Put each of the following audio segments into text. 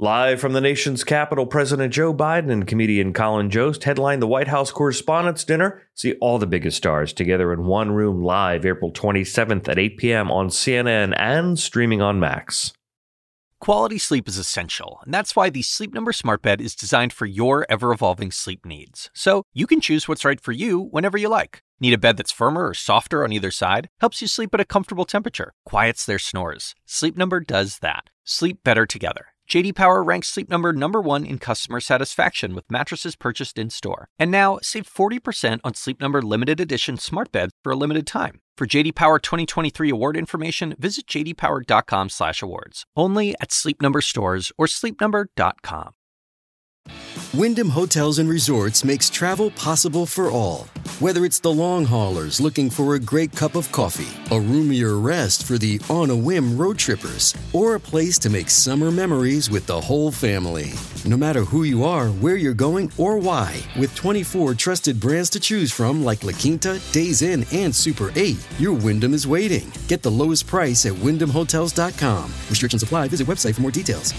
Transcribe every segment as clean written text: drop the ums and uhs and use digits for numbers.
Live from the nation's capital, President Joe Biden and comedian Colin Jost headline the White House Correspondents' Dinner. See all the biggest stars together in one room live April 27th at 8 p.m. on CNN and streaming on Max. Quality sleep is essential, and that's why the Sleep Number Smart Bed is designed for your ever-evolving sleep needs. So you can choose what's right for you whenever you like. Need a bed that's firmer or softer on either side? Helps you sleep at a comfortable temperature. Quiets their snores. Sleep Number does that. Sleep better together. J.D. Power ranks Sleep Number number one in customer satisfaction with mattresses purchased in-store. And now, save 40% on Sleep Number limited edition smart beds for a limited time. For J.D. Power 2023 award information, visit jdpower.com/awards. Only at Sleep Number stores or sleepnumber.com. Wyndham Hotels and Resorts makes travel possible for all. Whether it's the long haulers looking for a great cup of coffee, a roomier rest for the on-a-whim road trippers, or a place to make summer memories with the whole family. No matter who you are, where you're going, or why, with 24 trusted brands to choose from like La Quinta, Days Inn, and Super 8, your Wyndham is waiting. Get the lowest price at WyndhamHotels.com. Restrictions apply. Visit website for more details.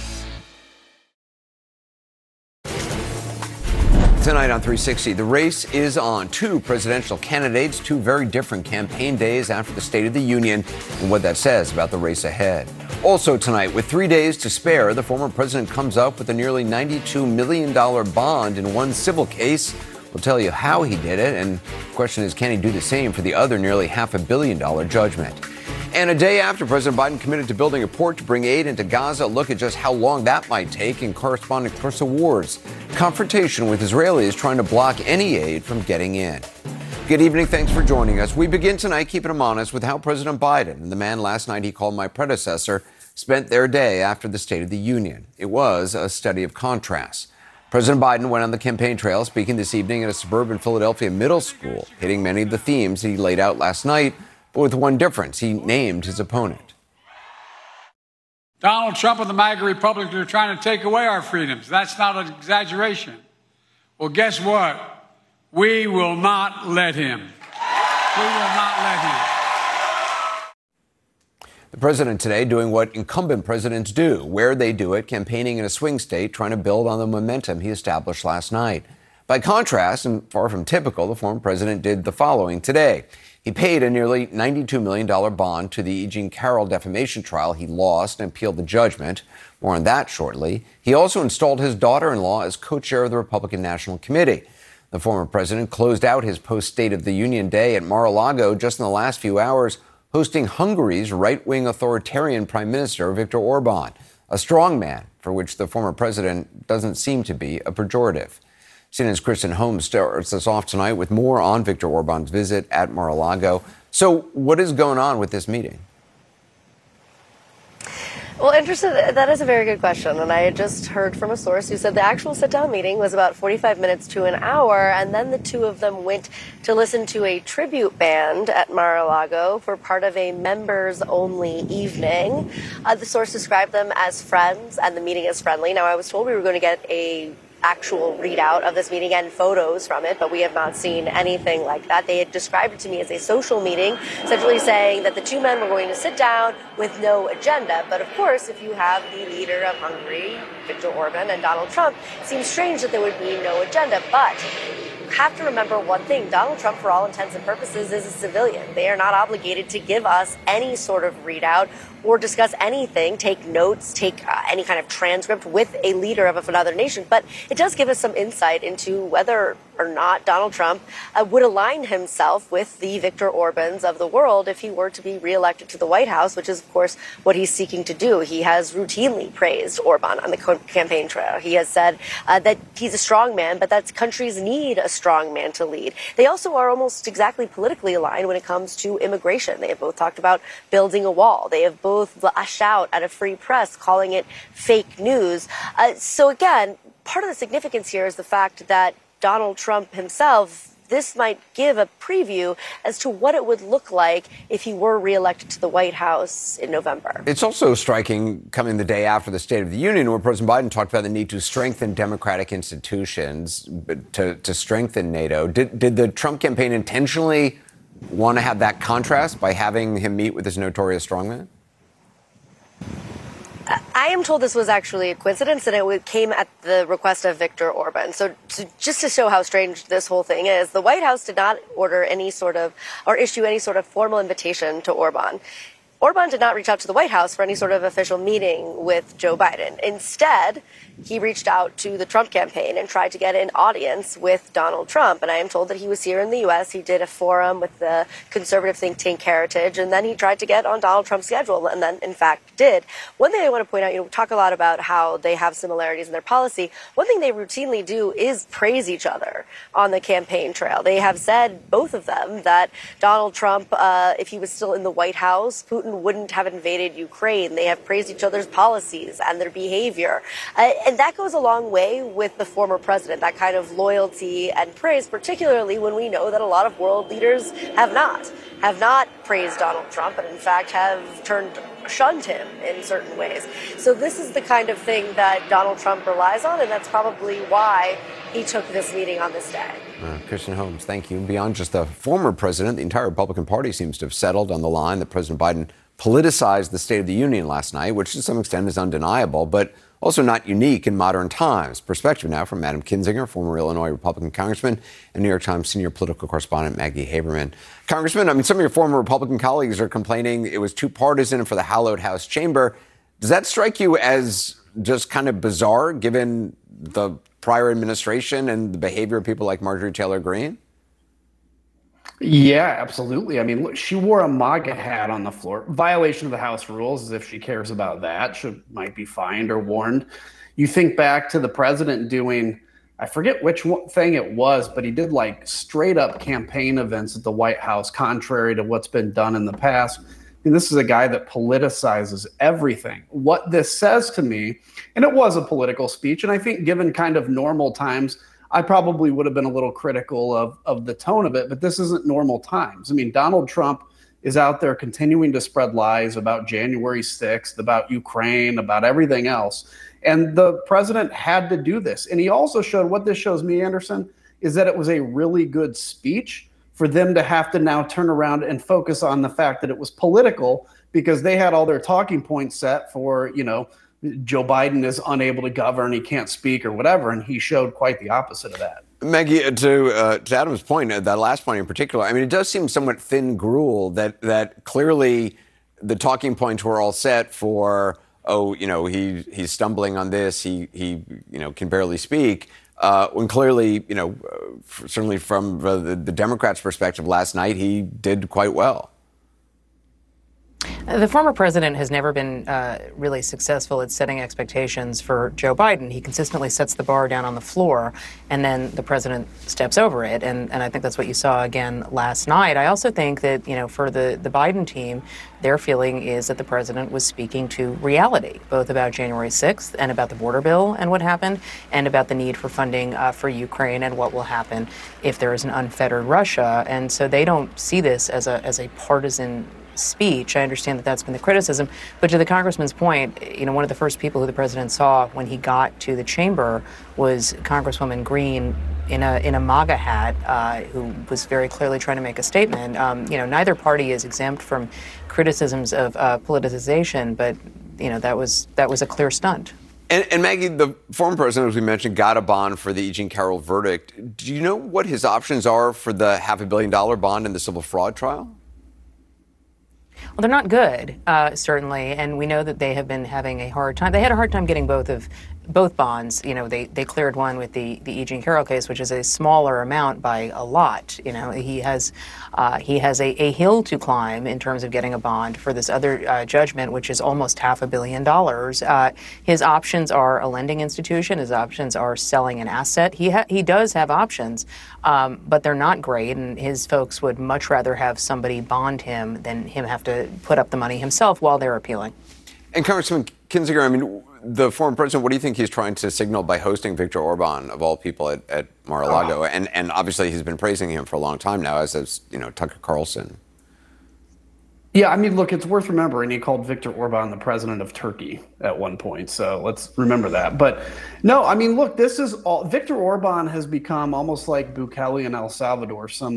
Tonight on 360, the race is on. Two presidential candidates, two very different campaign days after the State of the Union, and what that says about the race ahead. Also tonight, with 3 days to spare, the former president comes up with a nearly $92 million bond in one civil case. We'll tell you how he did it, and the question is, can he do the same for the other nearly $500 million judgment? And a day after President Biden committed to building a port to bring aid into Gaza, look at just how long that might take. And correspondent Clarissa Ward's confrontation with Israelis trying to block any aid from getting in. Good evening. Thanks for joining us. We begin tonight keeping him honest with how President Biden, and the man last night he called my predecessor, spent their day after the State of the Union. It was a study of contrasts. President Biden went on the campaign trail, speaking this evening at a suburban Philadelphia middle school, hitting many of the themes that he laid out last night, but with one difference. He named his opponent. Donald Trump and the MAGA Republicans are trying to take away our freedoms. That's not an exaggeration. Well, guess what? We will not let him. We will not let him. The president today doing what incumbent presidents do, where they do it, campaigning in a swing state, trying to build on the momentum he established last night. By contrast, and far from typical, the former president did the following today. He paid a nearly $92 million bond to the E. Jean Carroll defamation trial. He lost and appealed the judgment. More on that shortly. He also installed his daughter-in-law as co-chair of the Republican National Committee. The former president closed out his post-State of the Union day at Mar-a-Lago just in the last few hours, hosting Hungary's right-wing authoritarian Prime Minister Viktor Orban, a strong man for which the former president doesn't seem to be a pejorative. CNN's Kristen Holmes starts us off tonight with more on Viktor Orban's visit at Mar-a-Lago. So what is going on with this meeting? Well, interesting. That is a very good question. And I had just heard from a source who said the actual sit-down meeting was about 45 minutes to an hour. And then the two of them went to listen to a tribute band at Mar-a-Lago for part of a members-only evening. The source described them as friends and the meeting as friendly. Now, I was told we were going to get a actual readout of this meeting and photos from it, but we have not seen anything like that. They had described it to me as a social meeting, essentially saying that the two men were going to sit down with no agenda. But of course, if you have the leader of Hungary, Viktor Orban, and Donald Trump, it seems strange that there would be no agenda. But you have to remember one thing. Donald Trump, for all intents and purposes, is a civilian. They are not obligated to give us any sort of readout or discuss anything, take notes, take any kind of transcript with a leader of another nation. But it does give us some insight into whether or not Donald Trump would align himself with the Viktor Orbans of the world if he were to be reelected to the White House, which is, of course, what he's seeking to do. He has routinely praised Orban on the campaign trail. He has said that he's a strong man, but that countries need a strong man to lead. They also are almost exactly politically aligned when it comes to immigration. They have both talked about building a wall. They have both lashed out at a free press, calling it fake news. So again, part of the significance here is the fact that Donald Trump himself, this might give a preview as to what it would look like if he were reelected to the White House in November. It's also striking coming the day after the State of the Union, where President Biden talked about the need to strengthen democratic institutions, to strengthen NATO. Did the Trump campaign intentionally want to have that contrast by having him meet with this notorious strongman? I am told this was actually a coincidence, and it came at the request of Viktor Orban. So just to show how strange this whole thing is, the White House did not order any sort of or issue any sort of formal invitation to Orban. Orban did not reach out to the White House for any sort of official meeting with Joe Biden. Instead, he reached out to the Trump campaign and tried to get an audience with Donald Trump. And I am told that he was here in the U.S. He did a forum with the conservative think tank Heritage, and then he tried to get on Donald Trump's schedule, and then, in fact, did. One thing I want to point out, we talk a lot about how they have similarities in their policy. One thing they routinely do is praise each other on the campaign trail. They have said, both of them, that Donald Trump, if he was still in the White House, Putin wouldn't have invaded Ukraine. They have praised each other's policies and their behavior. And that goes a long way with the former president, that kind of loyalty and praise, particularly when we know that a lot of world leaders have not praised Donald Trump and, in fact, have shunned him in certain ways. So this is the kind of thing that Donald Trump relies on, and that's probably why he took this meeting on this day. Kirsten Holmes, thank you. Beyond just the former president, the entire Republican Party seems to have settled on the line that President Biden politicized the State of the Union last night, which to some extent is undeniable, but also not unique in modern times. Perspective now from Adam Kinzinger, former Illinois Republican congressman and New York Times senior political correspondent Maggie Haberman. Congressman, some of your former Republican colleagues are complaining it was too partisan for the hallowed House chamber. Does that strike you as just kind of bizarre given the prior administration and the behavior of people like Marjorie Taylor Greene? Yeah, absolutely. Look, she wore a MAGA hat on the floor. Violation of the House rules, as if she cares about that. Might be fined or warned. You think back to the president doing, I forget which thing it was, but he did like straight up campaign events at the White House, contrary to what's been done in the past. This is a guy that politicizes everything. What this says to me, and it was a political speech, and I think given kind of normal times, I probably would have been a little critical of the tone of it, but this isn't normal times. Donald Trump is out there continuing to spread lies about January 6th, about Ukraine, about everything else. And the president had to do this. And he also showed, what this shows me, Anderson, is that it was a really good speech for them to have to now turn around and focus on the fact that it was political, because they had all their talking points set for, Joe Biden is unable to govern, he can't speak or whatever, and he showed quite the opposite of that. Maggie, to Adam's point, that last point in particular, it does seem somewhat thin gruel that clearly the talking points were all set for, he's stumbling on this, he can barely speak, when clearly, certainly from the Democrats' perspective last night, he did quite well. The former president has never been really successful at setting expectations for Joe Biden. He consistently sets the bar down on the floor, and then the president steps over it. And I think that's what you saw again last night. I also think that, for the Biden team, their feeling is that the president was speaking to reality, both about January 6th and about the border bill and what happened, and about the need for funding for Ukraine and what will happen if there is an unfettered Russia. And so they don't see this as a partisan speech. I understand that that's been the criticism, but to the congressman's point, one of the first people who the president saw when he got to the chamber was Congresswoman Greene in a MAGA hat, who was very clearly trying to make a statement. Neither party is exempt from criticisms of politicization, but that was a clear stunt. And Maggie, the former president, as we mentioned, got a bond for the E. Jean Carroll verdict. Do you know what his options are for the $500 million bond in the civil fraud trial? Well, they're not good, certainly, and we know that they have been having a hard time. They had a hard time getting both bonds. They cleared one with the E. Jean Carroll case, which is a smaller amount by a lot. He has a hill to climb in terms of getting a bond for this other judgment, which is almost $500 million. His options are a lending institution. His options are selling an asset. He does have options, but they're not great, and his folks would much rather have somebody bond him than him have to put up the money himself while they're appealing. And Congressman Kinzinger, the former president, what do you think he's trying to signal by hosting Viktor Orban, of all people, at Mar-a-Lago? And obviously he's been praising him for a long time now, as has, Tucker Carlson. Yeah, look, it's worth remembering he called Viktor Orban the president of Turkey at one point. So let's remember that. But no, look, this is all. Viktor Orban has become almost like Bukele in El Salvador, some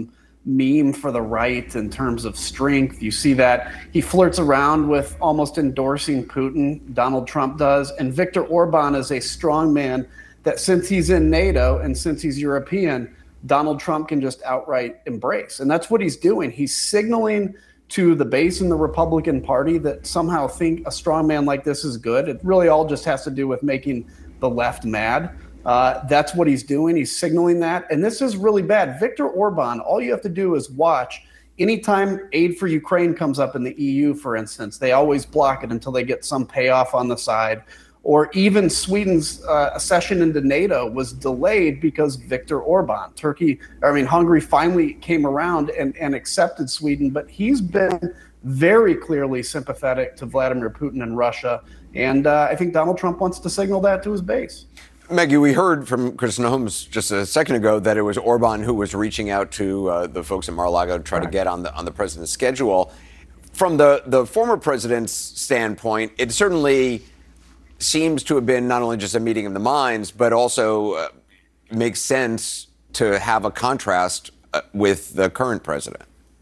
meme for the right in terms of strength. You see that he flirts around with almost endorsing Putin, Donald Trump does, and Viktor Orban is a strong man that since he's in NATO and since he's European, Donald Trump can just outright embrace. And that's what he's doing. He's signaling to the base in the Republican Party that somehow think a strong man like this is good. It really all just has to do with making the left mad. That's what he's doing. He's signaling that. And this is really bad. Viktor Orban, all you have to do is watch. Anytime aid for Ukraine comes up in the EU, for instance, they always block it until they get some payoff on the side. Or even Sweden's accession into NATO was delayed because Viktor Orban. Hungary finally came around and accepted Sweden, but he's been very clearly sympathetic to Vladimir Putin and Russia. And I think Donald Trump wants to signal that to his base. Maggie, we heard from Kristen Holmes just a second ago that it was Orban who was reaching out to the folks at Mar-a-Lago to try to get on the president's schedule. From the former president's standpoint, it certainly seems to have been not only just a meeting of the minds, but also makes sense to have a contrast with the current president.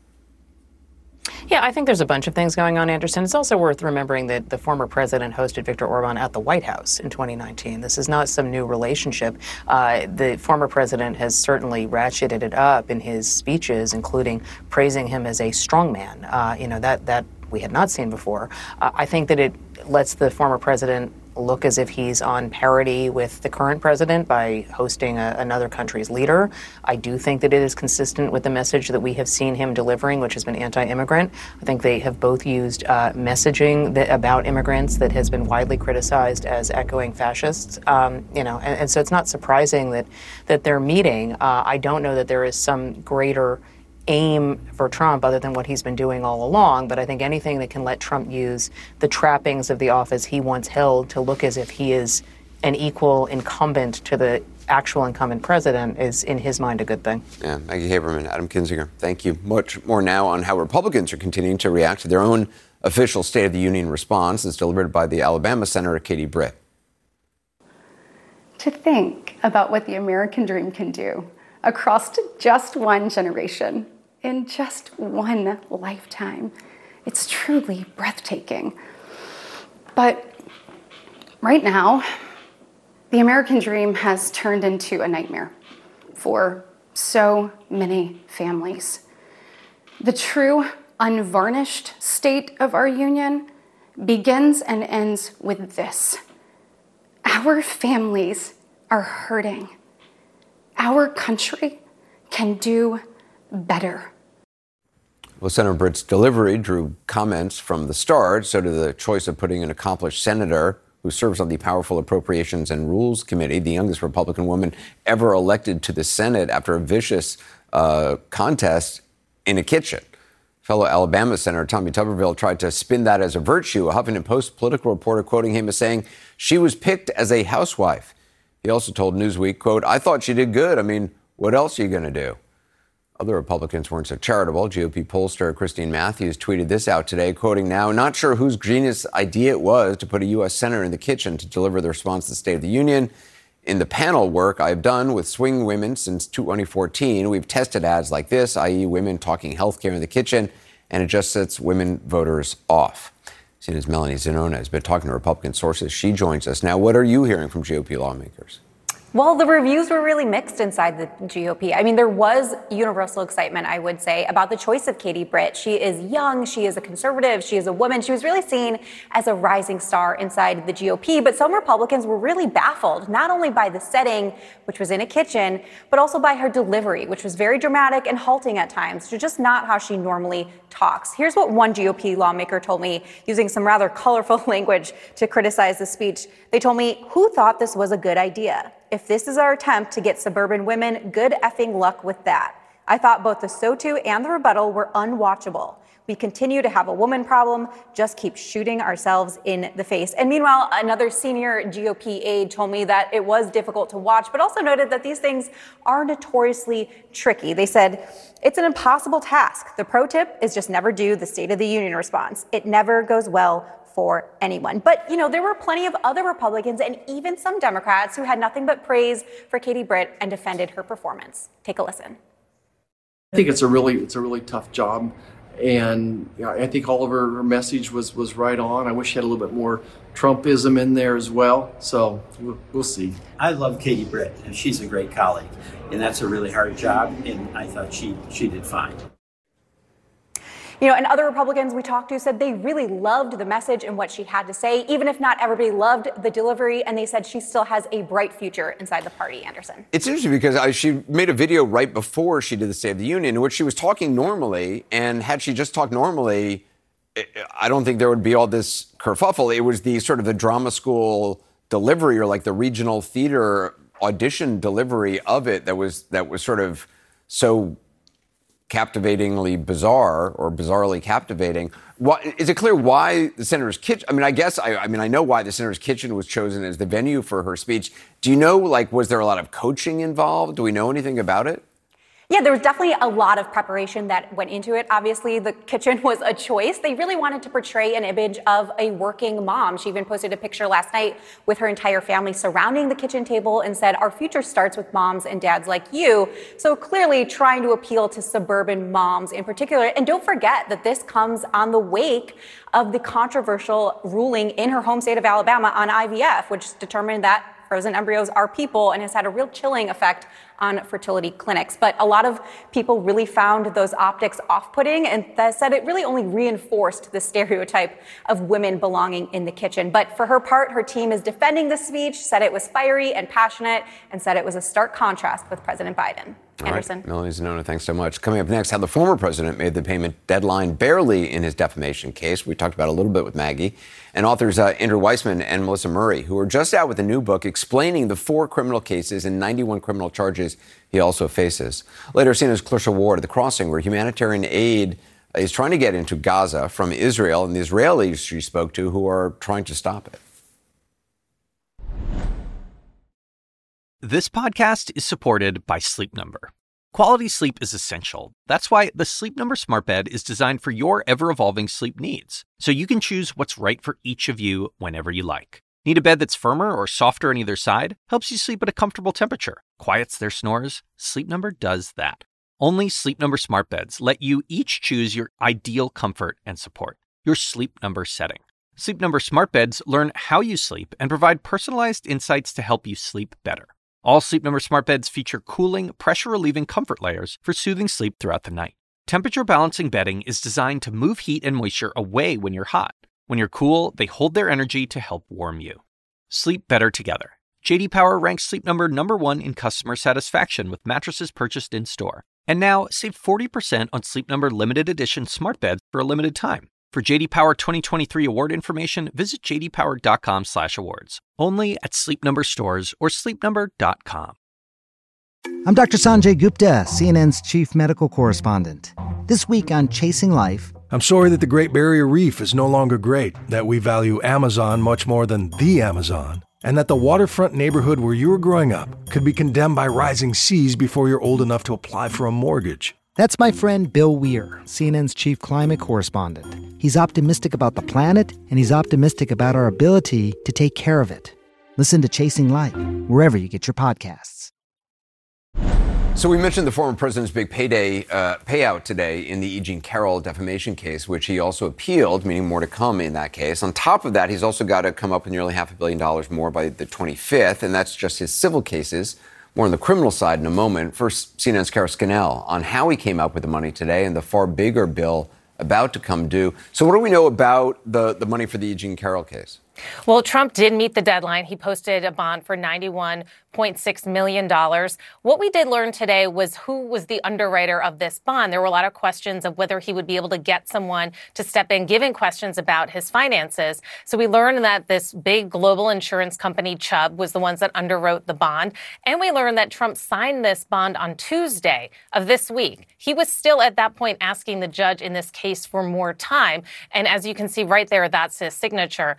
Yeah, I think there's a bunch of things going on, Anderson. It's also worth remembering that the former president hosted Viktor Orban at the White House in 2019. This is not some new relationship. The former president has certainly ratcheted it up in his speeches, including praising him as a strongman. That we had not seen before. I think that it lets the former president look as if he's on parity with the current president by hosting another country's leader. I do think that it is consistent with the message that we have seen him delivering, which has been anti-immigrant. I think they have both used messaging about immigrants that has been widely criticized as echoing fascists. And so it's not surprising that they're meeting. I don't know that there is some greater aim for Trump other than what he's been doing all along, but I think anything that can let Trump use the trappings of the office he once held to look as if he is an equal incumbent to the actual incumbent president is, in his mind, a good thing. Yeah, Maggie Haberman, Adam Kinzinger, thank you. Much more now on how Republicans are continuing to react to their own official State of the Union response. It's delivered by the Alabama Senator Katie Britt. To think about what the American dream can do across just one generation, in just one lifetime. It's truly breathtaking. But right now, the American dream has turned into a nightmare for so many families. The true, unvarnished state of our union begins and ends with this. Our families are hurting. Our country can do better. Well, Senator Britt's delivery drew comments from the start. So did the choice of putting an accomplished senator who serves on the Powerful Appropriations and Rules Committee, the youngest Republican woman ever elected to the Senate after a vicious contest in a kitchen. Fellow Alabama Senator Tommy Tuberville tried to spin that as a virtue. A Huffington Post political reporter quoting him as saying she was picked as a housewife. He also told Newsweek, quote, "I thought she did good. I mean, what else are you going to do?" Other Republicans weren't so charitable. GOP pollster Christine Matthews tweeted this out today, quoting now, "Not sure whose genius idea it was to put a U.S. senator in the kitchen to deliver the response to the State of the Union. In the panel work I've done with swing women since 2014, we've tested ads like this, i.e. women talking health care in the kitchen, and it just sets women voters off." CNN's Melanie Zanona has been talking to Republican sources. She joins us now. What are you hearing from GOP lawmakers? Well, the reviews were really mixed inside the GOP. I mean, there was universal excitement, I would say, about the choice of Katie Britt. She is young, she is a conservative, she is a woman. She was really seen as a rising star inside the GOP, but some Republicans were really baffled, not only by the setting, which was in a kitchen, but also by her delivery, which was very dramatic and halting at times, which is just not how she normally talks. Here's what one GOP lawmaker told me, using some rather colorful language to criticize the speech. They told me, "Who thought this was a good idea? If this is our attempt to get suburban women, good effing luck with that. I thought both the so-to and the rebuttal were unwatchable. We continue to have a woman problem, just keep shooting ourselves in the face." And meanwhile, another senior GOP aide told me that it was difficult to watch, but also noted that these things are notoriously tricky. They said, "It's an impossible task. The pro tip is just never do the State of the Union response. It never goes well for anyone." But, there were plenty of other Republicans and even some Democrats who had nothing but praise for Katie Britt and defended her performance. Take a listen. I think it's a really tough job. And I think all of her message was right on. I wish she had a little bit more Trumpism in there as well. So we'll see. I love Katie Britt, and she's a great colleague. And that's a really hard job, and I thought she did fine. And other Republicans we talked to said they really loved the message and what she had to say, even if not everybody loved the delivery, and they said she still has a bright future inside the party, Anderson. It's interesting because she made a video right before she did the State of the Union in which she was talking normally, and had she just talked normally, I don't think there would be all this kerfuffle. It was the sort of the drama school delivery, or like the regional theater audition delivery of it that was sort of so captivatingly bizarre, or bizarrely captivating. Is it clear why the Senator's Kitchen? I know why the Senator's Kitchen was chosen as the venue for her speech. Do you know, was there a lot of coaching involved? Do we know anything about it? Yeah, there was definitely a lot of preparation that went into it. Obviously, the kitchen was a choice. They really wanted to portray an image of a working mom. She even posted a picture last night with her entire family surrounding the kitchen table and said, "Our future starts with moms and dads like you." So clearly trying to appeal to suburban moms in particular. And don't forget that this comes on the wake of the controversial ruling in her home state of Alabama on IVF, which determined that frozen embryos are people and has had a real chilling effect on fertility clinics. But a lot of people really found those optics off-putting, and that said it really only reinforced the stereotype of women belonging in the kitchen. But for her part, her team is defending the speech, said it was fiery and passionate, and said it was a stark contrast with President Biden. Anderson. All right, Melanie Zanona, thanks so much. Coming up next, how the former president made the payment deadline barely in his defamation case. We talked about it a little bit with Maggie. And authors Andrew Weissman and Melissa Murray, who are just out with a new book explaining the 4 criminal cases and 91 criminal charges he also faces. Later, CNN's Clarissa Ward at the crossing, where humanitarian aid is trying to get into Gaza from Israel, and the Israelis she spoke to who are trying to stop it. This podcast is supported by Sleep Number. Quality sleep is essential. That's why the Sleep Number Smart Bed is designed for your ever-evolving sleep needs, so you can choose what's right for each of you whenever you like. Need a bed that's firmer or softer on either side? Helps you sleep at a comfortable temperature. Quiets their snores? Sleep Number does that. Only Sleep Number Smart Beds let you each choose your ideal comfort and support, your Sleep Number setting. Sleep Number Smart Beds learn how you sleep and provide personalized insights to help you sleep better. All Sleep Number Smart Beds feature cooling, pressure-relieving comfort layers for soothing sleep throughout the night. Temperature-balancing bedding is designed to move heat and moisture away when you're hot. When you're cool, they hold their energy to help warm you. Sleep better together. J.D. Power ranks Sleep Number #1 in customer satisfaction with mattresses purchased in-store. And now, save 40% on Sleep Number limited edition smart beds for a limited time. For J.D. Power 2023 award information, visit jdpower.com/awards. Only at Sleep Number stores or sleepnumber.com. I'm Dr. Sanjay Gupta, CNN's chief medical correspondent. This week on Chasing Life, I'm sorry that the Great Barrier Reef is no longer great, that we value Amazon much more than the Amazon, and that the waterfront neighborhood where you were growing up could be condemned by rising seas before you're old enough to apply for a mortgage. That's my friend Bill Weir, CNN's chief climate correspondent. He's optimistic about the planet, and he's optimistic about our ability to take care of it. Listen to Chasing Life, wherever you get your podcasts. So we mentioned the former president's big payout today in the E. Jean Carroll defamation case, which he also appealed, meaning more to come in that case. On top of that, he's also got to come up with nearly $500 million more by the 25th, and that's just his civil cases. More on the criminal side in a moment. First, CNN's Kara Scannell on how he came up with the money today and the far bigger bill about to come due. So what do we know about the money for the E. Jean Carroll case? Well, Trump did meet the deadline. He posted a bond for $91.6 million. What we did learn today was who was the underwriter of this bond. There were a lot of questions of whether he would be able to get someone to step in, giving questions about his finances. So we learned that this big global insurance company, Chubb, was the ones that underwrote the bond. And we learned that Trump signed this bond on Tuesday of this week. He was still at that point asking the judge in this case for more time. And as you can see right there, that's his signature.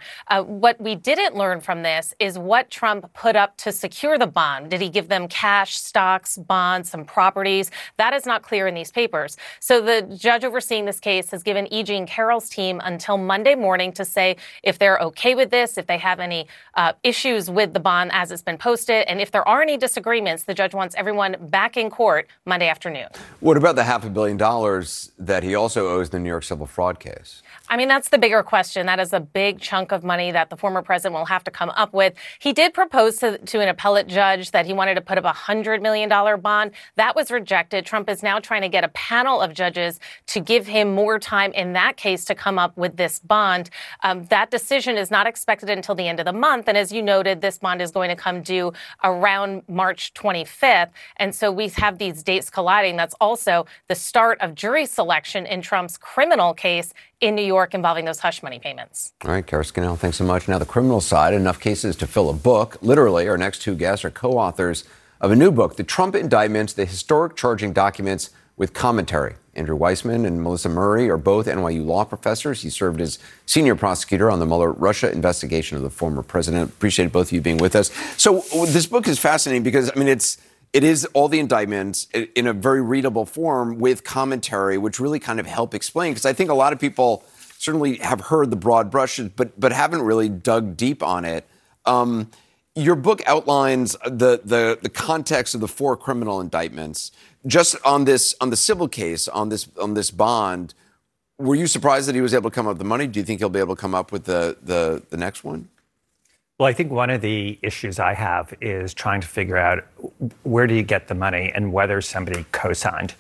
What we didn't learn from this is what Trump put up to secure the bond. Did he give them cash, stocks, bonds, some properties? That is not clear in these papers. So the judge overseeing this case has given E. Jean Carroll's team until Monday morning to say if they're okay with this, if they have any issues with the bond as it's been posted, and if there are any disagreements, the judge wants everyone back in court Monday afternoon. What about the $500 million that he also owes the New York civil fraud case? I mean, that's the bigger question. That is a big chunk of money that the former president will have to come up with. He did propose to an appellate judge that he wanted to put up a $100 million bond. That was rejected. Trump is now trying to get a panel of judges to give him more time in that case to come up with this bond. That decision is not expected until the end of the month. And as you noted, this bond is going to come due around March 25th. And so we have these dates colliding. That's also the start of jury selection in Trump's criminal case in New York involving those hush money payments. All right, Kara Scannell, thanks so much. Now, the criminal side, enough cases to fill a book. Literally, our next two guests are co-authors of a new book, The Trump Indictments, the Historic Charging Documents with Commentary. Andrew Weissman and Melissa Murray are both NYU law professors. He served as senior prosecutor on the Mueller Russia investigation of the former president. Appreciate both of you being with us. So this book is fascinating because, I mean, it is all the indictments in a very readable form with commentary, which really kind of help explain. Because I think a lot of people certainly have heard the broad brushes, but haven't really dug deep on it. Your book outlines the context of the four criminal indictments. Just on the civil case, on this bond, were you surprised that he was able to come up with the money? Do you think he'll be able to come up with the next one? Well, I think one of the issues I have is trying to figure out where do you get the money and whether somebody co-signed.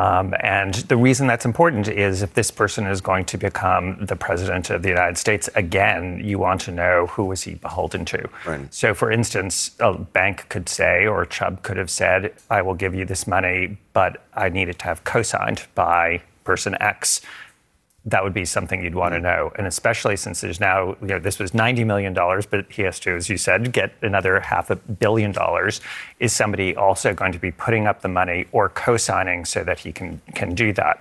And the reason that's important is if this person is going to become the president of the United States again, you want to know who was he beholden to. Right. So, for instance, a bank could say, or Chubb could have said, I will give you this money, but I need it to have co-signed by person X. That would be something you'd want to know. And especially since there's now, this was $90 million, but he has to, as you said, get another $500 million. Is somebody also going to be putting up the money or co-signing so that he can do that?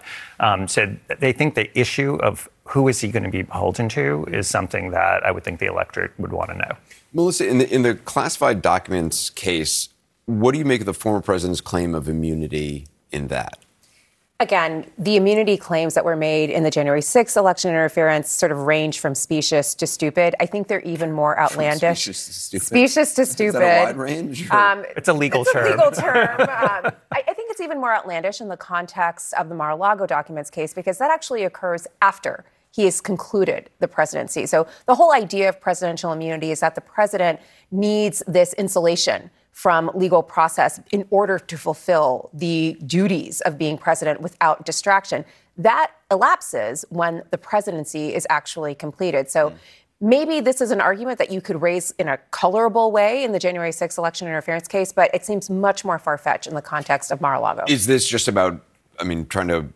So they think the issue of who is he going to be beholden to is something that I would think the electorate would want to know. Melissa, in the classified documents case, what do you make of the former president's claim of immunity in that? Again, the immunity claims that were made in the January 6th election interference sort of range from specious to stupid. I think they're even more outlandish. Specious to stupid. Specious to stupid. Is that a wide range? It's a legal term. It's a legal term. I think it's even more outlandish in the context of the Mar-a-Lago documents case because that actually occurs after he has concluded the presidency. So the whole idea of presidential immunity is that the president needs this insulation from legal process in order to fulfill the duties of being president without distraction. That elapses when the presidency is actually completed. So maybe this is an argument that you could raise in a colorable way in the January 6th election interference case, but it seems much more far-fetched in the context of Mar-a-Lago. Is this just about, trying to,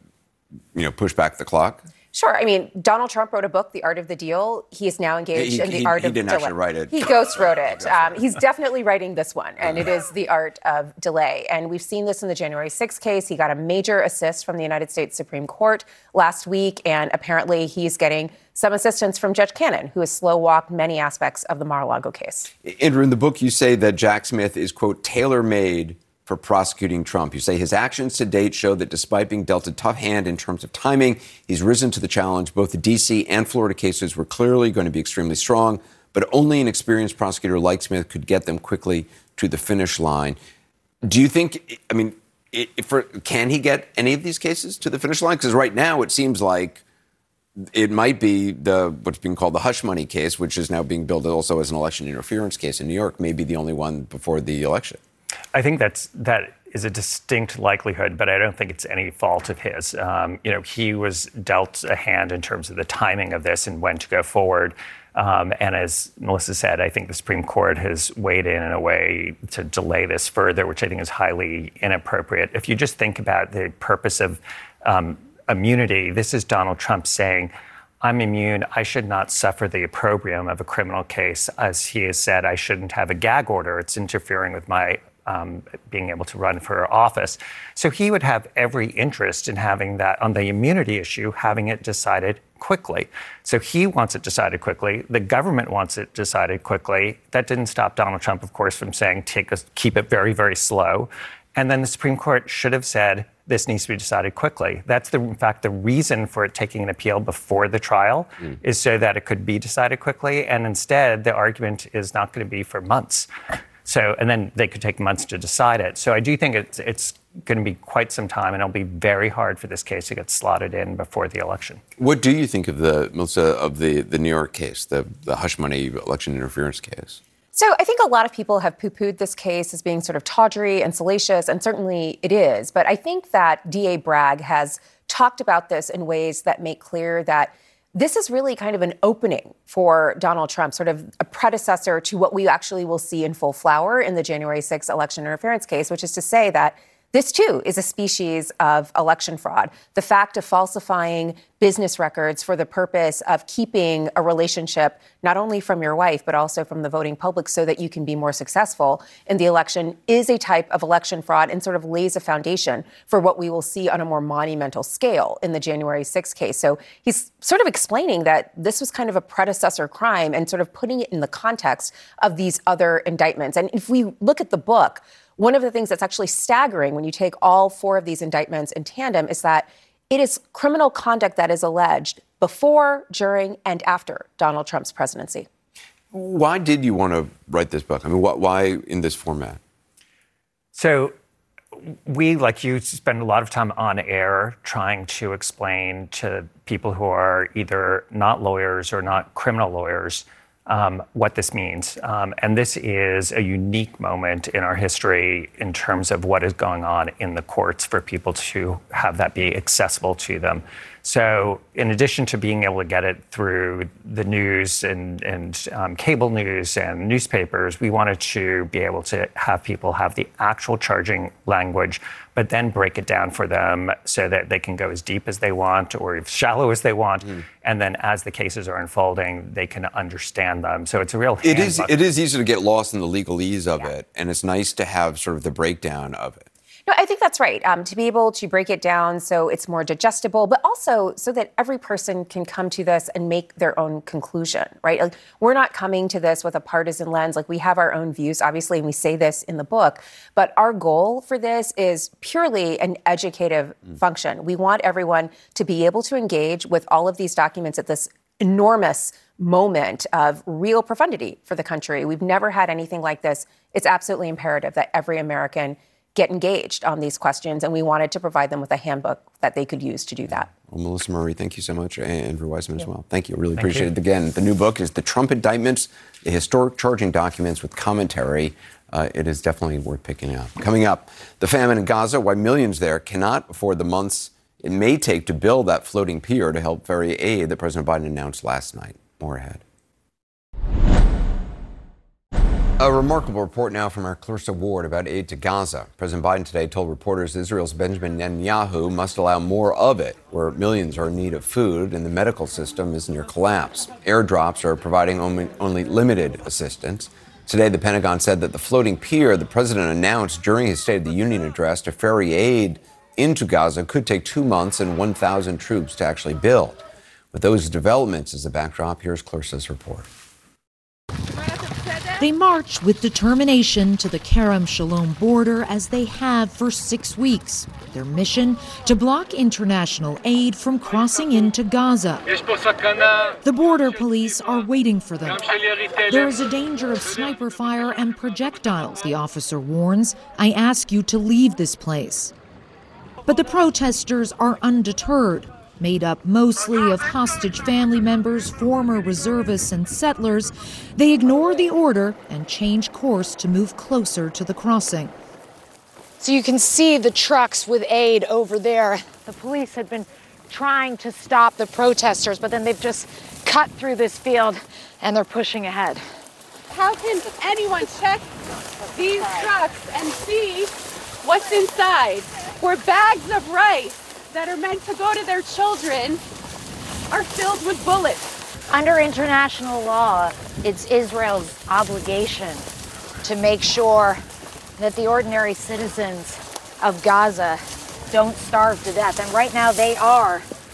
push back the clock? Sure. I mean, Donald Trump wrote a book, The Art of the Deal. He is now engaged in the art of delay. He didn't actually write it. He ghost wrote it. He's definitely writing this one, and it is The Art of Delay. And we've seen this in the January 6th case. He got a major assist from the United States Supreme Court last week, and apparently he's getting some assistance from Judge Cannon, who has slow-walked many aspects of the Mar-a-Lago case. Andrew, in the book, you say that Jack Smith is, quote, tailor-made for prosecuting Trump. You say his actions to date show that despite being dealt a tough hand in terms of timing, he's risen to the challenge. Both the D.C. and Florida cases were clearly going to be extremely strong, but only an experienced prosecutor like Smith could get them quickly to the finish line. Do you think, can he get any of these cases to the finish line? Because right now it seems like it might be what's being called the hush money case, which is now being billed also as an election interference case in New York, may be the only one before the election. I think that is a distinct likelihood, but I don't think it's any fault of his. He was dealt a hand in terms of the timing of this and when to go forward. And as Melissa said, I think the Supreme Court has weighed in a way to delay this further, which I think is highly inappropriate. If you just think about the purpose of immunity, this is Donald Trump saying, I'm immune. I should not suffer the opprobrium of a criminal case. As he has said, I shouldn't have a gag order. It's interfering with my being able to run for office. So he would have every interest in having that, on the immunity issue, having it decided quickly. So he wants it decided quickly. The government wants it decided quickly. That didn't stop Donald Trump, of course, from saying keep it very, very slow. And then the Supreme Court should have said this needs to be decided quickly. That's, in fact, the reason for it taking an appeal before the trial is so that it could be decided quickly. And instead, the argument is not going to be for months. So, and then they could take months to decide it. So I do think it's going to be quite some time, and it'll be very hard for this case to get slotted in before the election. What do you think of the New York case, the hush money election interference case? So I think a lot of people have poo-pooed this case as being sort of tawdry and salacious, and certainly it is. But I think that DA Bragg has talked about this in ways that make clear that this is really kind of an opening for Donald Trump, sort of a predecessor to what we actually will see in full flower in the January 6th election interference case, which is to say that this, too, is a species of election fraud. The fact of falsifying business records for the purpose of keeping a relationship not only from your wife, but also from the voting public so that you can be more successful in the election is a type of election fraud and sort of lays a foundation for what we will see on a more monumental scale in the January 6th case. So he's sort of explaining that this was kind of a predecessor crime and sort of putting it in the context of these other indictments. And if we look at the book, one of the things that's actually staggering when you take all four of these indictments in tandem is that it is criminal conduct that is alleged before, during, and after Donald Trump's presidency. Why did you want to write this book? I mean, why in this format? So we, like you, spend a lot of time on air trying to explain to people who are either not lawyers or not criminal lawyers what this means. And this is a unique moment in our history in terms of what is going on in the courts for people to have that be accessible to them. So in addition to being able to get it through the news and cable news and newspapers, we wanted to be able to have people have the actual charging language, but then break it down for them so that they can go as deep as they want or as shallow as they want. And then as the cases are unfolding, they can understand them. So it's a real handbook. It is easy to get lost in the legalese of it, and it's nice to have sort of the breakdown of it. No, I think that's right. To be able to break it down so it's more digestible, but also so that every person can come to this and make their own conclusion, right? Like, we're not coming to this with a partisan lens. Like, we have our own views, obviously, and we say this in the book. But our goal for this is purely an educative function. We want everyone to be able to engage with all of these documents at this enormous moment of real profundity for the country. We've never had anything like this. It's absolutely imperative that every American get engaged on these questions, and we wanted to provide them with a handbook that they could use to do that. Well, Melissa Murray, thank you so much, and Andrew Weissman as well. Thank you. Really appreciate it. Again, the new book is The Trump Indictments, the Historic Charging Documents with Commentary. It is definitely worth picking up. Coming up, the famine in Gaza, why millions there cannot afford the months it may take to build that floating pier to help ferry aid that President Biden announced last night. More ahead. A remarkable report now from our Clarissa Ward about aid to Gaza. President Biden today told reporters Israel's Benjamin Netanyahu must allow more of it, where millions are in need of food and the medical system is near collapse. Airdrops are providing only limited assistance. Today, the Pentagon said that the floating pier the president announced during his State of the Union address to ferry aid into Gaza could take 2 months and 1,000 troops to actually build. With those developments as a backdrop, here's Clarissa's report. They march with determination to the Kerem Shalom border as they have for 6 weeks. Their mission, to block international aid from crossing into Gaza. The border police are waiting for them. There is a danger of sniper fire and projectiles, the officer warns. I ask you to leave this place. But the protesters are undeterred. Made up mostly of hostage family members, former reservists, and settlers, they ignore the order and change course to move closer to the crossing. So you can see the trucks with aid over there. The police had been trying to stop the protesters, but then they've just cut through this field and they're pushing ahead. How can anyone check these trucks and see what's inside? Where bags of rice that are meant to go to their children are filled with bullets. Under international law, it's Israel's obligation to make sure that the ordinary citizens of Gaza don't starve to death. And right now they are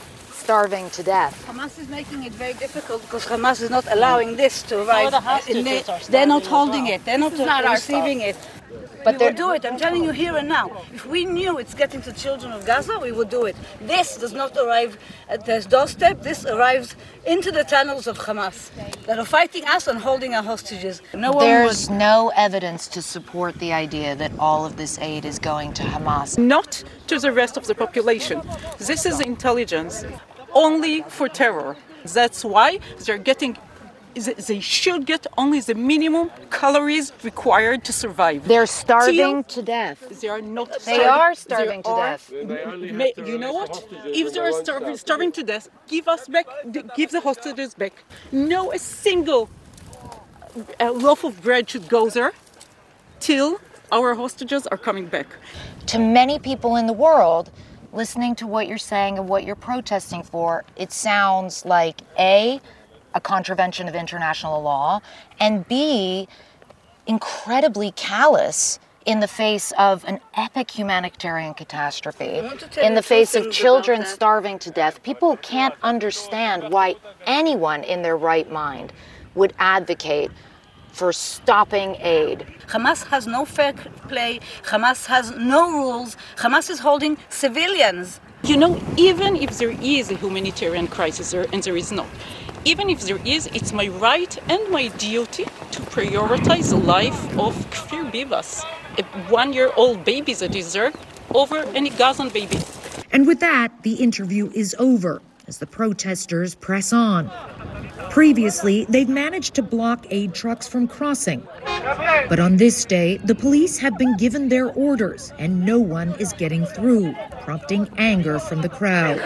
starving to death. Hamas is making it very difficult because Hamas is not allowing this to arrive. They're not holding it. They're not receiving it. But we will do it. I'm telling you here and now. If we knew it's getting to children of Gaza, we would do it. This does not arrive at their doorstep. This arrives into the tunnels of Hamas that are fighting us and holding our hostages. There's no evidence to support the idea that all of this aid is going to Hamas. Not to the rest of the population. This is intelligence only for terror. That's why they should get only the minimum calories required to survive. They're starving to death. They are not They are starving to death. You know what? If they are starving to death, give the hostages back. No, a single loaf of bread should go there till our hostages are coming back. To many people in the world, listening to what you're saying and what you're protesting for, it sounds like A, a contravention of international law, and B, incredibly callous in the face of an epic humanitarian catastrophe, in the face of children starving to death. People can't understand why anyone in their right mind would advocate for stopping aid. Hamas has no fair play. Hamas has no rules. Hamas is holding civilians. You know, even if there is a humanitarian crisis, and there is not, even if there is, it's my right and my duty to prioritize the life of Kfir Bibas, a 1-year-old baby that is there, over any Gazan baby. And with that, the interview is over as the protesters press on. Previously, they've managed to block aid trucks from crossing. But on this day, the police have been given their orders and no one is getting through, prompting anger from the crowd.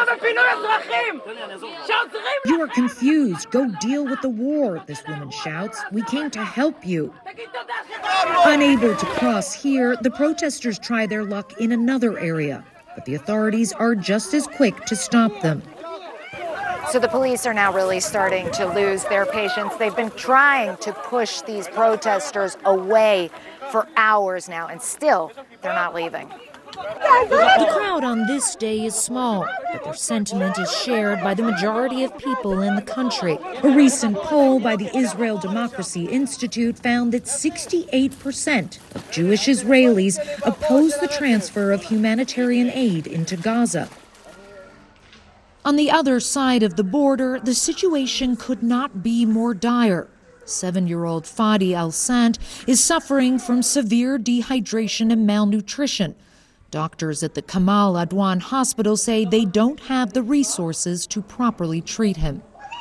You are confused. Go deal with the war, this woman shouts. We came to help you. Unable to cross here, the protesters try their luck in another area, but the authorities are just as quick to stop them. So the police are now really starting to lose their patience. They've been trying to push these protesters away for hours now, and still they're not leaving. The crowd on this day is small, but their sentiment is shared by the majority of people in the country. A recent poll by the Israel Democracy Institute found that 68% of Jewish Israelis oppose the transfer of humanitarian aid into Gaza. On the other side of the border, the situation could not be more dire. 7-year-old Fadi Al-Sant is suffering from severe dehydration and malnutrition. Doctors at the Kamal Adwan hospital say they don't have the resources to properly treat him.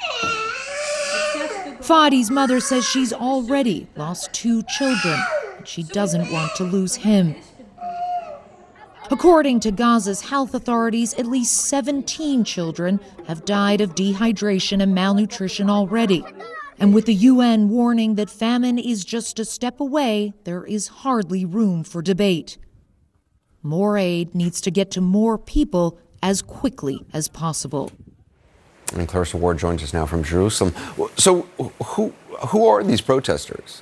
Fadi's mother says she's already lost 2 children, but she doesn't want to lose him. According to Gaza's health authorities, at least 17 children have died of dehydration and malnutrition already. And with the UN warning that famine is just a step away, there is hardly room for debate. More aid needs to get to more people as quickly as possible. And Clarissa Ward joins us now from Jerusalem. So who are these protesters?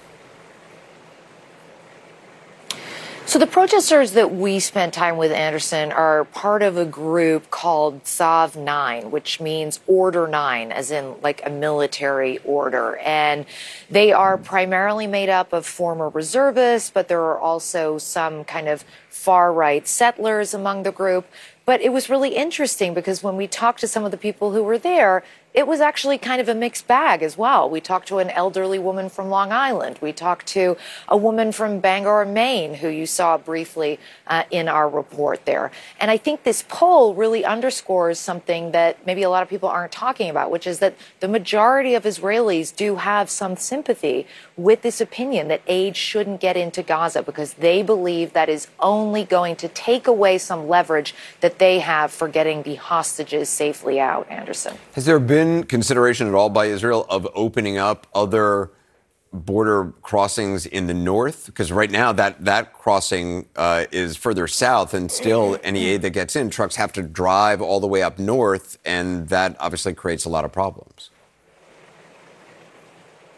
So the protesters that we spent time with, Anderson, are part of a group called Tzav 9, which means Order 9, as in like a military order. And they are primarily made up of former reservists, but there are also some kind of far-right settlers among the group. But it was really interesting because when we talked to some of the people who were there, it was actually kind of a mixed bag as well. We talked to an elderly woman from Long Island. We talked to a woman from Bangor, Maine, who you saw briefly in our report there. And I think this poll really underscores something that maybe a lot of people aren't talking about, which is that the majority of Israelis do have some sympathy with this opinion that aid shouldn't get into Gaza because they believe that is only going to take away some leverage that they have for getting the hostages safely out, Anderson. Has there been consideration at all by Israel of opening up other border crossings in the north? Because right now that crossing is further south, and still any aid that gets in, trucks have to drive all the way up north, and that obviously creates a lot of problems.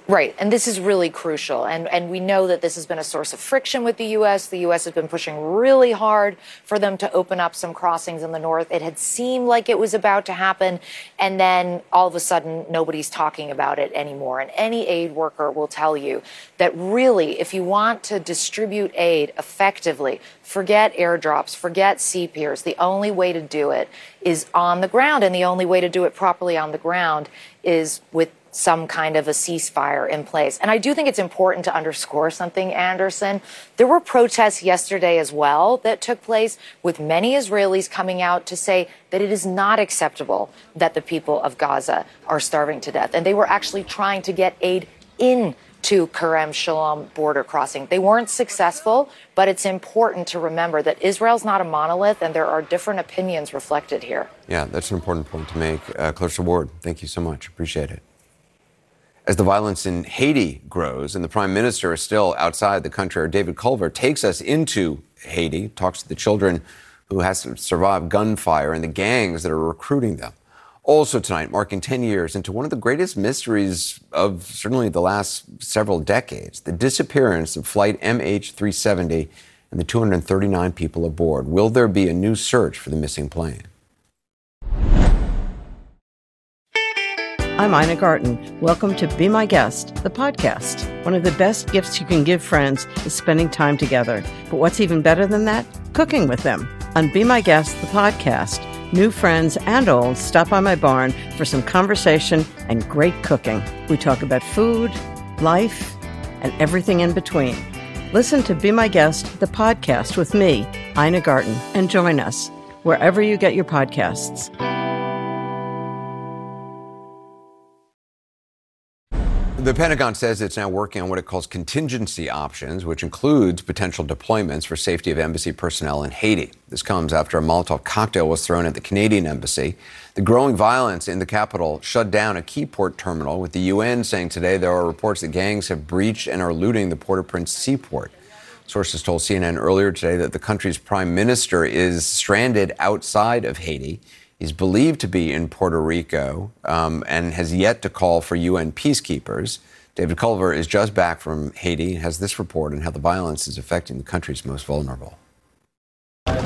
Right, and this is really crucial, and we know that this has been a source of friction with the U.S. The U.S. has been pushing really hard for them to open up some crossings in the north. It had seemed like it was about to happen, and then all of a sudden, nobody's talking about it anymore. And any aid worker will tell you that really, if you want to distribute aid effectively, forget airdrops, forget sea piers. The only way to do it is on the ground, and the only way to do it properly on the ground is with some kind of a ceasefire in place. And I do think it's important to underscore something, Anderson. There were protests yesterday as well that took place, with many Israelis coming out to say that it is not acceptable that the people of Gaza are starving to death. And they were actually trying to get aid into Kerem Shalom border crossing. They weren't successful, but it's important to remember that Israel's not a monolith, and there are different opinions reflected here. Yeah, that's an important point to make. Clarissa Ward, thank you so much. Appreciate it. As the violence in Haiti grows and the prime minister is still outside the country, our David Culver takes us into Haiti, talks to the children who has to survive gunfire and the gangs that are recruiting them. Also tonight, marking 10 years into one of the greatest mysteries of certainly the last several decades, the disappearance of flight MH370 and the 239 people aboard. Will there be a new search for the missing plane? I'm Ina Garten. Welcome to Be My Guest, the podcast. One of the best gifts you can give friends is spending time together. But what's even better than that? Cooking with them. On Be My Guest, the podcast, new friends and old stop by my barn for some conversation and great cooking. We talk about food, life, and everything in between. Listen to Be My Guest, the podcast with me, Ina Garten, and join us wherever you get your podcasts. The Pentagon says it's now working on what it calls contingency options, which includes potential deployments for safety of embassy personnel in Haiti. This comes after a Molotov cocktail was thrown at the Canadian embassy. The growing violence in the capital shut down a key port terminal, with the UN saying today there are reports that gangs have breached and are looting the Port-au-Prince seaport. Sources told CNN earlier today that the country's prime minister is stranded outside of Haiti. He's believed to be in Puerto Rico and has yet to call for UN peacekeepers. David Culver is just back from Haiti and has this report on how the violence is affecting the country's most vulnerable. On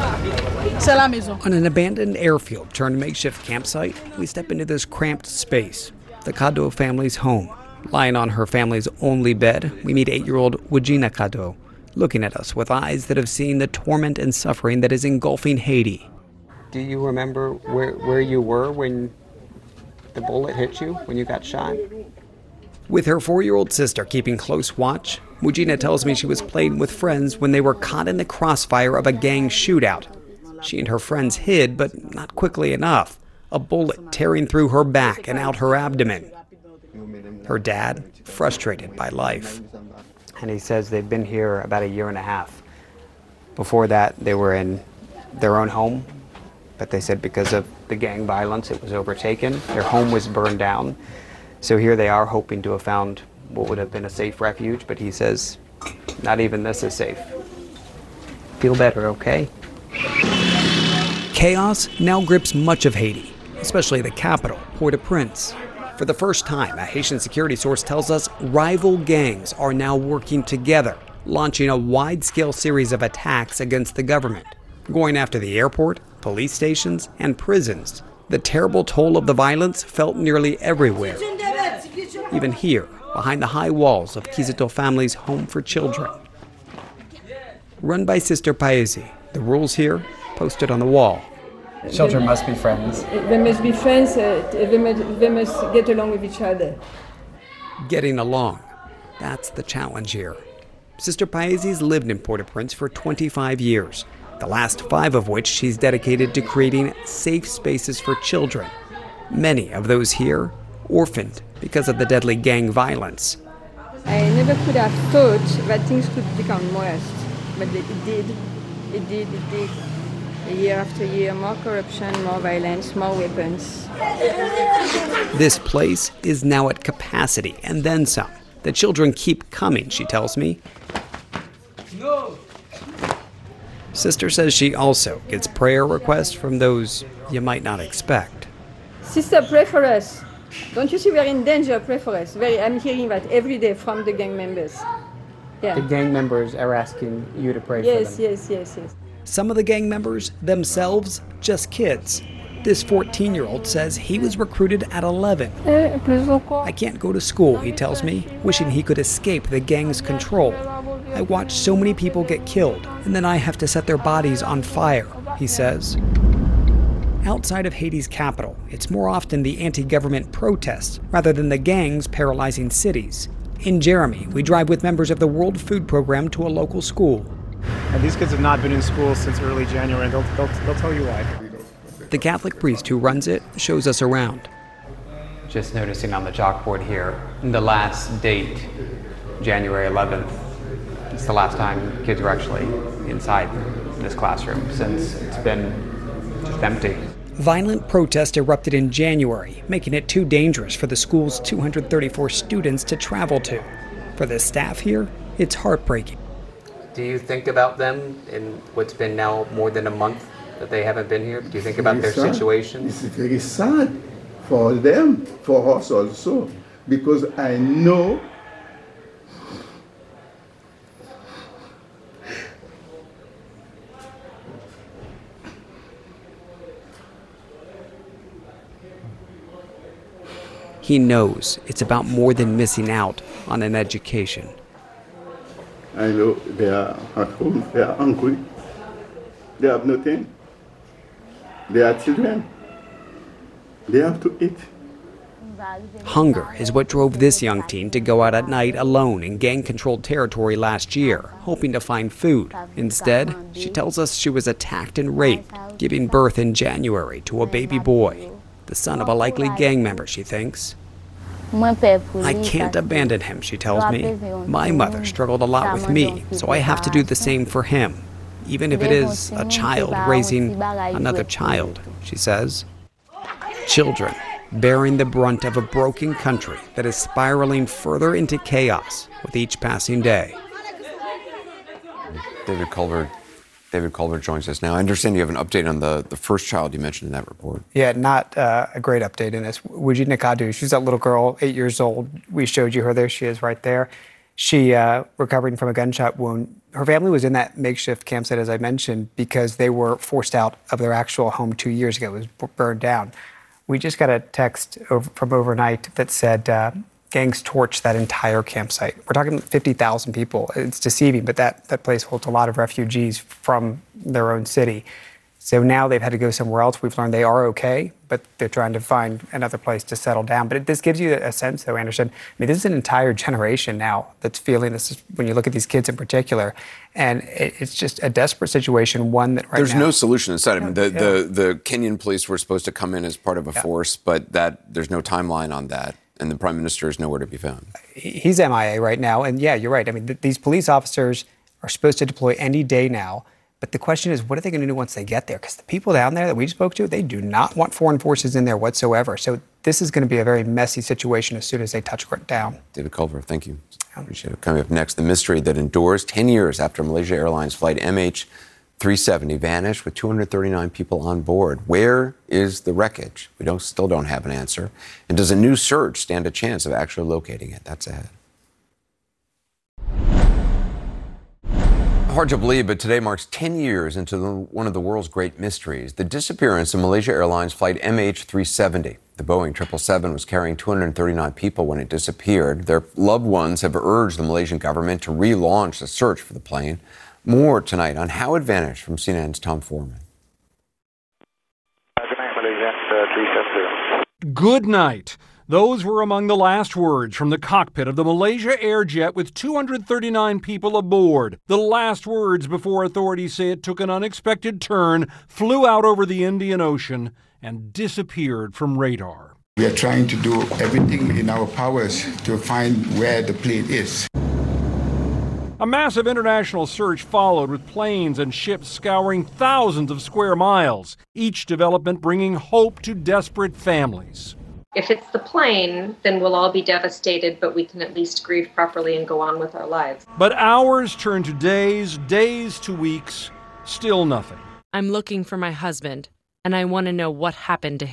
an abandoned airfield turned makeshift campsite, we step into this cramped space, the Kado family's home. Lying on her family's only bed, we meet 8-year-old Wajina Kado, looking at us with eyes that have seen the torment and suffering that is engulfing Haiti. Do you remember where you were when the bullet hit you, when you got shot? With her 4-year-old sister keeping close watch, Wajina tells me she was playing with friends when they were caught in the crossfire of a gang shootout. She and her friends hid, but not quickly enough. A bullet tearing through her back and out her abdomen. Her dad, frustrated by life. And he says they've been here about a year and a half. Before that, they were in their own home. But they said because of the gang violence, it was overtaken. Their home was burned down. So here they are hoping to have found what would have been a safe refuge. But he says, not even this is safe. Feel better, okay? Chaos now grips much of Haiti, especially the capital, Port-au-Prince. For the first time, a Haitian security source tells us rival gangs are now working together, launching a wide-scale series of attacks against the government, going after the airport, police stations, and prisons. The terrible toll of the violence felt nearly everywhere. Even here, behind the high walls of Kizito family's home for children. Run by Sister Paesi, the rules here posted on the wall. Children must be friends. They must be friends, they must get along with each other. Getting along, that's the challenge here. Sister Paesi's lived in Port-au-Prince for 25 years. The last 5 of which she's dedicated to creating safe spaces for children. Many of those here orphaned because of the deadly gang violence. I never could have thought that things could become worse, but it did. Year after year, more corruption, more violence, more weapons. This place is now at capacity, and then some. The children keep coming, she tells me. No. Sister says she also gets prayer requests from those you might not expect. Sister, pray for us. Don't you see we're in danger? Pray for us. I'm hearing that every day from the gang members. Yeah. The gang members are asking you to pray for them. Yes. Some of the gang members themselves, just kids. This 14-year-old says he was recruited at 11. I can't go to school, he tells me, wishing he could escape the gang's control. I watch so many people get killed, and then I have to set their bodies on fire, he says. Outside of Haiti's capital, it's more often the anti-government protests rather than the gangs paralyzing cities. In Jeremy, we drive with members of the World Food Program to a local school. And these kids have not been in school since early January, and they'll tell you why. The Catholic priest who runs it shows us around. Just noticing on the chalkboard here, the last date, January 11th. It's the last time kids were actually inside this classroom since it's been just empty. Violent protests erupted in January, making it too dangerous for the school's 234 students to travel to. For the staff here, it's heartbreaking. Do you think about them in what's been now more than a month that they haven't been here? Do you think about their situation? It's very sad for them, for us also, because I know he knows it's about more than missing out on an education. I know they are at home, they are hungry, they have nothing, they are children, they have to eat. Hunger is what drove this young teen to go out at night alone in gang-controlled territory last year, hoping to find food. Instead, she tells us she was attacked and raped, giving birth in January to a baby boy, the son of a likely gang member, she thinks. I can't abandon him, she tells me. My mother struggled a lot with me, so I have to do the same for him, even if it is a child raising another child, she says. Children bearing the brunt of a broken country that is spiraling further into chaos with each passing day. David Culver joins us now. I understand you have an update on the first child you mentioned in that report. Yeah, not a great update in this. Wuji Nakadu, she's that little girl, 8 years old. We showed you her there. She is right there. She recovering from a gunshot wound. Her family was in that makeshift campsite, as I mentioned, because they were forced out of their actual home 2 years ago. It was burned down. We just got a text from overnight that said gangs torched that entire campsite. We're talking 50,000 people. It's deceiving, but that place holds a lot of refugees from their own city. So now they've had to go somewhere else. We've learned they are okay, but they're trying to find another place to settle down. But this gives you a sense, though, Anderson. I mean, this is an entire generation now that's feeling this, when you look at these kids in particular. And it's just a desperate situation, one that There's no solution inside. I mean, the Kenyan police were supposed to come in as part of a force, but there's no timeline on that. And the prime minister is nowhere to be found. He's MIA right now. And yeah, you're right. I mean, these police officers are supposed to deploy any day now. But the question is, what are they going to do once they get there? Because the people down there that we spoke to, they do not want foreign forces in there whatsoever. So this is going to be a very messy situation as soon as they touch down. David Culver, thank you. Appreciate it. Coming up next, the mystery that endures 10 years after Malaysia Airlines flight MH370 vanished with 239 people on board. Where is the wreckage? We still don't have an answer. And does a new search stand a chance of actually locating it? That's ahead. Hard to believe, but today marks 10 years into one of the world's great mysteries, the disappearance of Malaysia Airlines flight MH370. The Boeing 777 was carrying 239 people when it disappeared. Their loved ones have urged the Malaysian government to relaunch the search for the plane. More tonight on how it vanished from CNN's Tom Foreman. Good night, Malaysia 370. Good night. Those were among the last words from the cockpit of the Malaysia Airjet with 239 people aboard. The last words before authorities say it took an unexpected turn, flew out over the Indian Ocean, and disappeared from radar. We are trying to do everything in our powers to find where the plane is. A massive international search followed with planes and ships scouring thousands of square miles, each development bringing hope to desperate families. If it's the plane, then we'll all be devastated, but we can at least grieve properly and go on with our lives. But hours turn to days, days to weeks, still nothing. I'm looking for my husband, and I want to know what happened to him.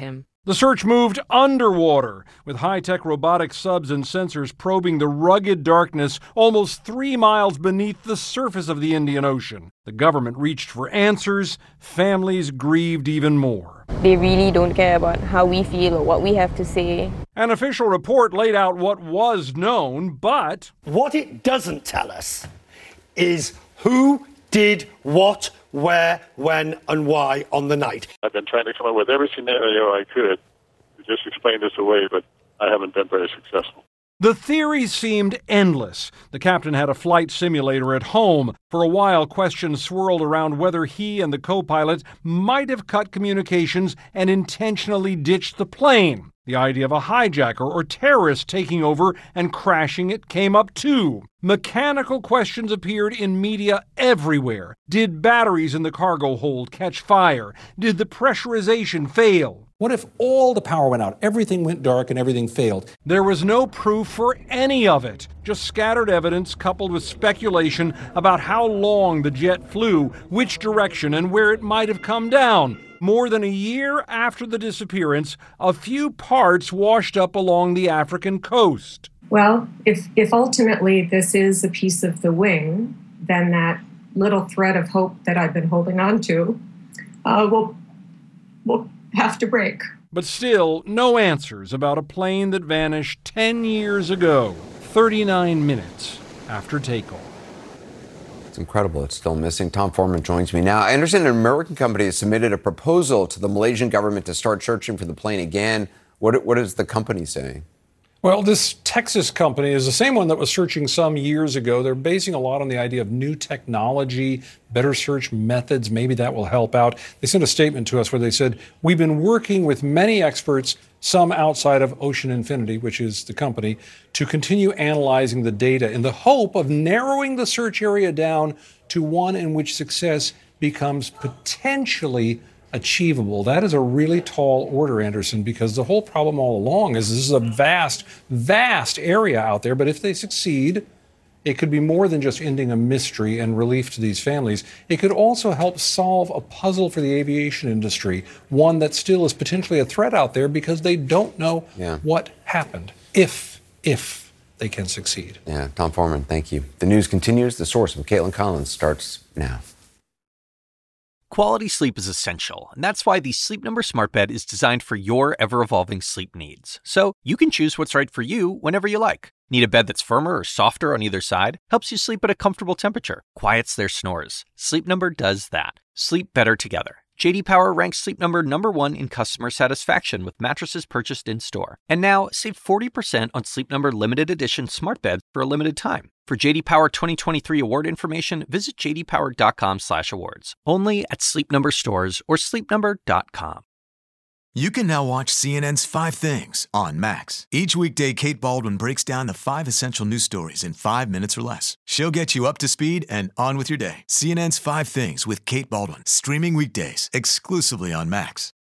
The search moved underwater, with high-tech robotic subs and sensors probing the rugged darkness almost 3 miles beneath the surface of the Indian Ocean. The government reached for answers. Families grieved even more. They really don't care about how we feel or what we have to say. An official report laid out what was known, but what it doesn't tell us is who did what, where, when, and why on the night. I've been trying to come up with every scenario I could to just explain this away, but I haven't been very successful. the theories seemed endless. The captain had a flight simulator at home. For a while, questions swirled around whether he and the co-pilot might have cut communications and intentionally ditched the plane. The idea of a hijacker or terrorist taking over and crashing it came up too. Mechanical questions appeared in media everywhere. Did batteries in the cargo hold catch fire? Did the pressurization fail? What if all the power went out, everything went dark, and everything failed? There was no proof for any of it, just scattered evidence coupled with speculation about how long the jet flew, which direction, and where it might have come down. More than a year after the disappearance, a few parts washed up along the African coast. Well, if ultimately this is a piece of the wing, then that little thread of hope that I've been holding on to will have to break. But still, no answers about a plane that vanished 10 years ago, 39 minutes after takeoff. It's incredible. It's still missing. Tom Foreman joins me now. I understand an American company has submitted a proposal to the Malaysian government to start searching for the plane again. What is the company saying? Well, this Texas company is the same one that was searching some years ago. They're basing a lot on the idea of new technology, better search methods. Maybe that will help out. They sent a statement to us where they said, "We've been working with many experts, some outside of Ocean Infinity," which is the company, "to continue analyzing the data in the hope of narrowing the search area down to one in which success becomes potentially achievable." That is a really tall order, Anderson, because the whole problem all along is this is a vast, vast area out there. But if they succeed, it could be more than just ending a mystery and relief to these families. It could also help solve a puzzle for the aviation industry, one that still is potentially a threat out there because they don't know what happened, if they can succeed. Yeah, Tom Foreman, thank you. The news continues. The Source with Caitlin Collins starts now. Quality sleep is essential, and that's why the Sleep Number Smart Bed is designed for your ever-evolving sleep needs. So you can choose what's right for you whenever you like. Need a bed that's firmer or softer on either side? Helps you sleep at a comfortable temperature. Quiets their snores. Sleep Number does that. Sleep better together. J.D. Power ranks Sleep Number #1 in customer satisfaction with mattresses purchased in-store. And now, save 40% on Sleep Number limited edition smart beds for a limited time. For J.D. Power 2023 award information, visit jdpower.com/awards. Only at Sleep Number stores or sleepnumber.com. You can now watch CNN's 5 Things on Max. Each weekday, Kate Baldwin breaks down the 5 essential news stories in 5 minutes or less. She'll get you up to speed and on with your day. CNN's 5 Things with Kate Baldwin, streaming weekdays exclusively on Max.